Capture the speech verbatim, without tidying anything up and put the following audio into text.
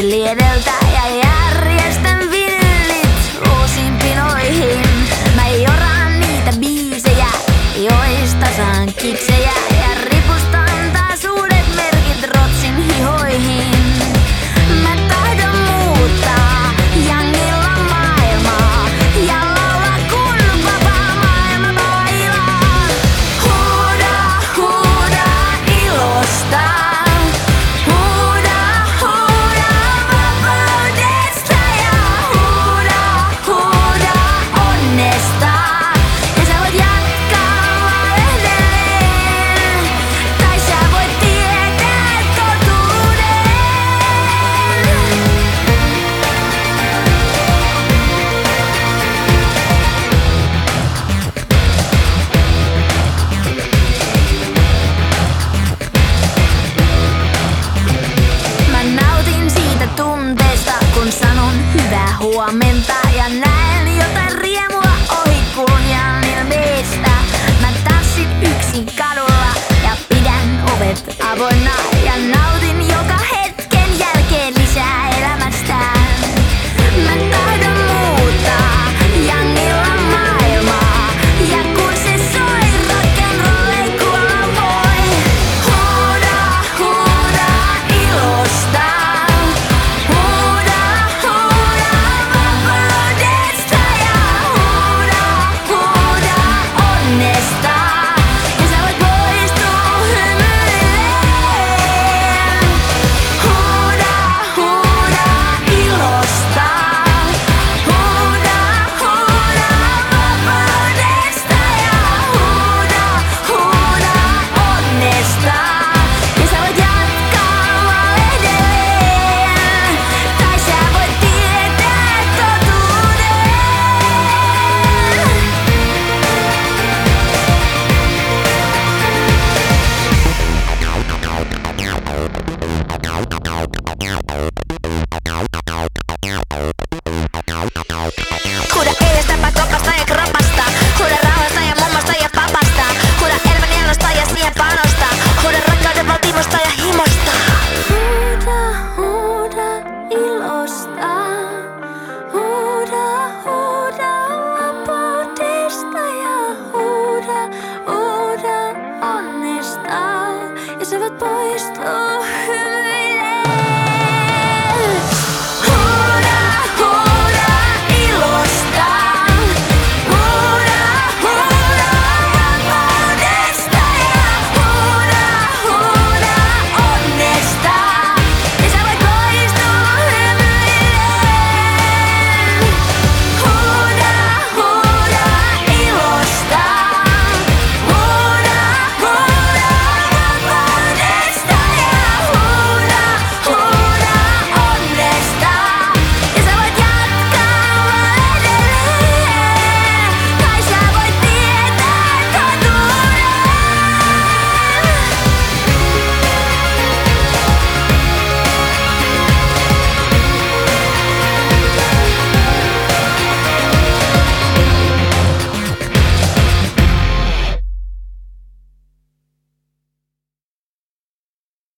profiili edeltä ja järjestän villit uusiin pinoihin. Mä joraan niitä biisejä, joista saan kiksejä ja ripustan taas uudet merkit rotsin hihoihin. Mä tahdon muuttaa jangilla maailmaa ja laulaa kun vapaa maailma bailaa. Huuda, huuda ilosta. Huuda, huuda vapaudesta ja huuda, huuda onnesta. Ja sä voit jatkaa vaan edelleen, tai sä voit tietää totuuden. Mä nautin siitä tunteesta, kun sanon hyvää huomenta ja näen jotain riemua ohikulkijan ilmeistä. Mä tanssin yksin kadulla ja pidän ovet avoinna ja nautin joka hetken jälkeen lisää elämästään. Mä tahdon muuttaa jangilla maailmaa ja kun se soi rock'n'roll ei kuolla voi. Huuda, huuda ilosta. Huuda, huuda vapaudesta ja huuda, huuda onnesta. Ja sä voit poistua hymyilleen. Huuda, huuda ilosta. Huuda, huuda vapaudesta ja huuda, huuda onnesta. Ja sä voit jatkaa vaan edelleen, tai sä voit tietää totuuden. Huuda edestäpä kopasta ja kropasta. Huuda rauhasta ja mummasta ja papasta. Huuda elämän elosta ja siihen panosta. Huuda rakkauden valtimosta ja himosta. Huuda, huuda ilosta. Huuda, huuda vapaudesta ja huuda, huuda onnesta. Ja sä voit poistua